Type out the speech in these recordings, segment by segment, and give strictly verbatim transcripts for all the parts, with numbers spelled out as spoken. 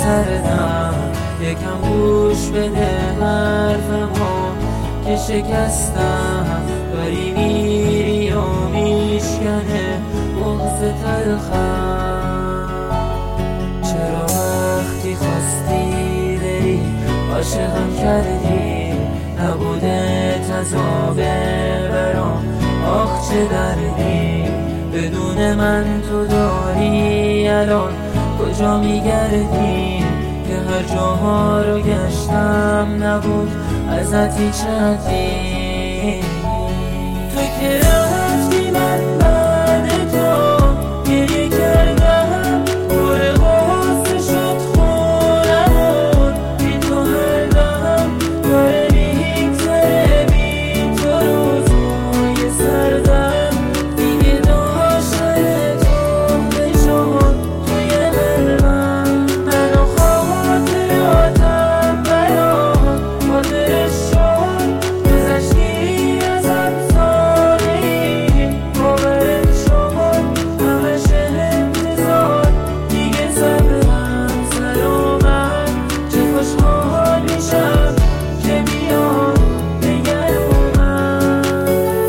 سردم، یکم گوش بده حرفمو که شکستم. داری میری و میشکنه بغض تلخم. چرا وقتی خواستی بری عاشقم کردی؟ نبوده تضابه برام، آخ چه دردی. بدون من تو داری الان کجا میگردی؟ که هر جاها رو گشتم نبود ازت هیچ ردی. تو که رفتی من بعد تو گریه کردم، پر غصه شد خونمون. بی تو هر دم داره میگذره، بی تو روزهای سردم دیگه داشته تو نشون توی قلبم. من و خاطراتم برام خاطره شد، گذشتی ازم سالی باورت شد. همش انتظار دیگه صبرم سر اومد. چه خوشحال میشم که میاد نگرونم.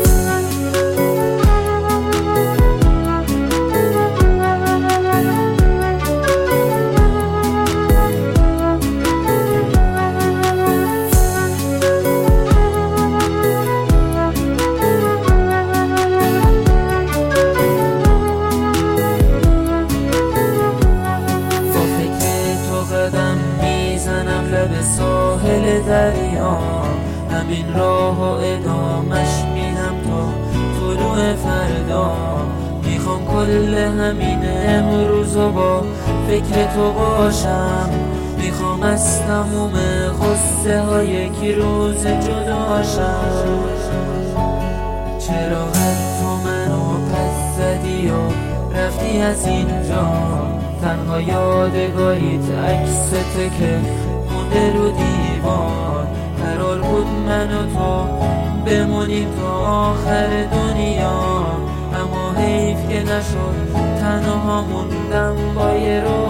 با فکر تو قدم میزنم لب ساحل دریا، همین راه و ادامش میدم تا طلوع فردا. میخوام کل همین امروز و با فکر تو باشم، میخوام از تموم غصه ها یکی روز جداشم. چرا حتی منو پس زدی و رفتی از اینجا؟ تنها یادگاریت عکسته که مونده رو دیوار. قرار بود من و تو بمونیم تا آخر دنیا، اما حیف که نشد تنها موندم با یه رو